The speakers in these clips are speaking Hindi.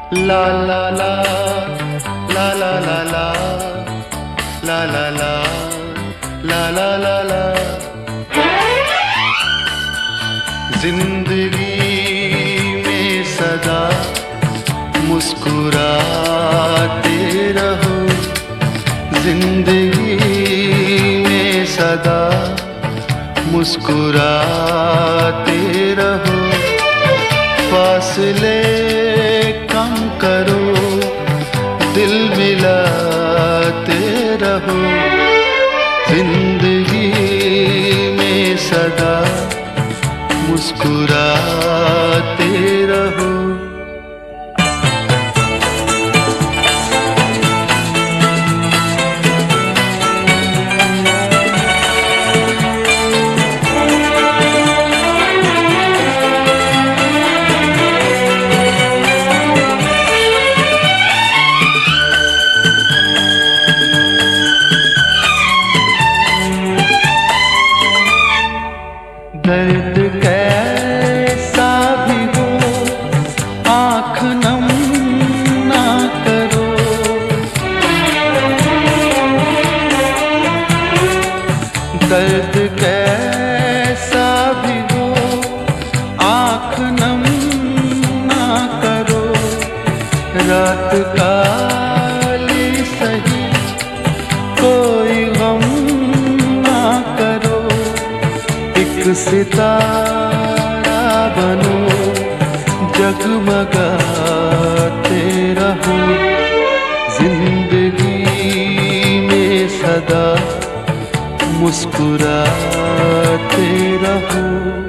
ला ला ला ला ला ला ला ला ला ला ला ला ला ला। जिंदगी में सदा मुस्कुराते रहो, जिंदगी में सदा मुस्कुराते रहो। फासले कम करो, दिल मिलाते रहो, जिंदगी में सदा मुस्कुराते रहो। दर्द कैसा भी हो आँख नम ना करो, दर्द कैसा भी हो आँख नम ना करो। रात काली सही कोई गम ना करो, एक सितारा बनो जगमगाते रहो, जिंदगी में सदा मुस्कुराते रहो।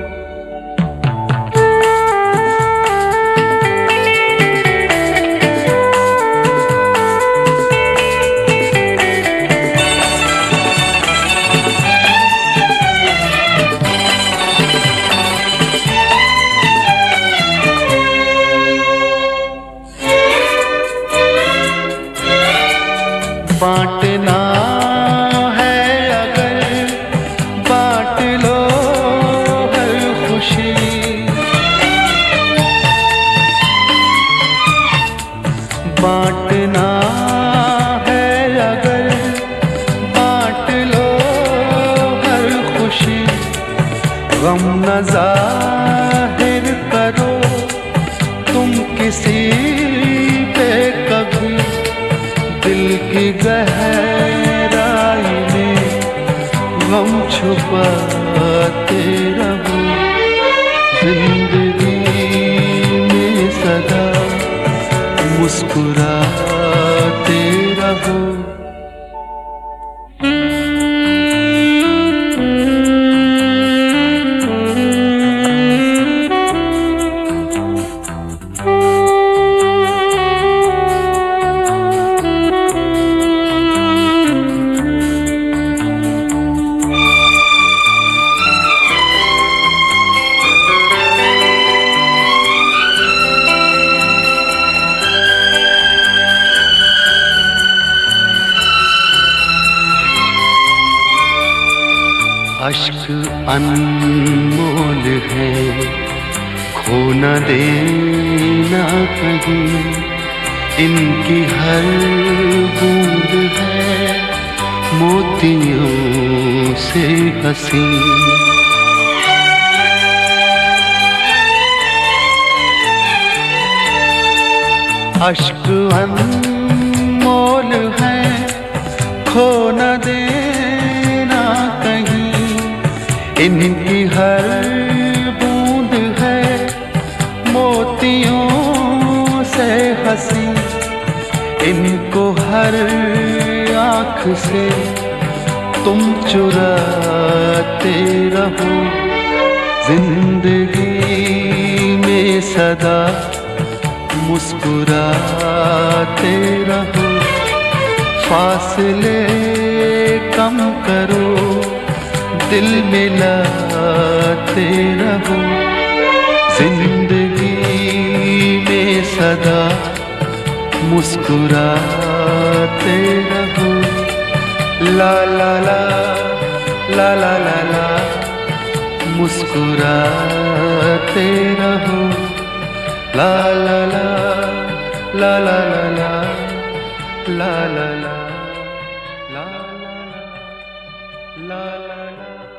बांटना है अगर बांट लो हर खुशी, बांटना है अगर बांट लो हर खुशी। गम न जाहिर करो तुम किसी पे कभी, दिल की गहराई में गम छुपाते रहो, जिंदगी में सदा मुस्कुराते रहो। अश्क अनमोल है, खो न देना कहीं, इनकी हर बूंद है मोतियों से हंसी। अश्क अनमोल है, खो न देना कहीं, इनकी हर बूंद है मोतियों से हंसी। इनको हर आँख से तुम चुराते रहो, जिंदगी में सदा मुस्कुराते रहो। फासले कम करो, दिल मिलाते रहो, जिंदगी में सदा मुस्कुराते रहो। ला ला ला ला ला ला ला मुस्कुराते रहो। ला ला ला la la la la la la la la la la la la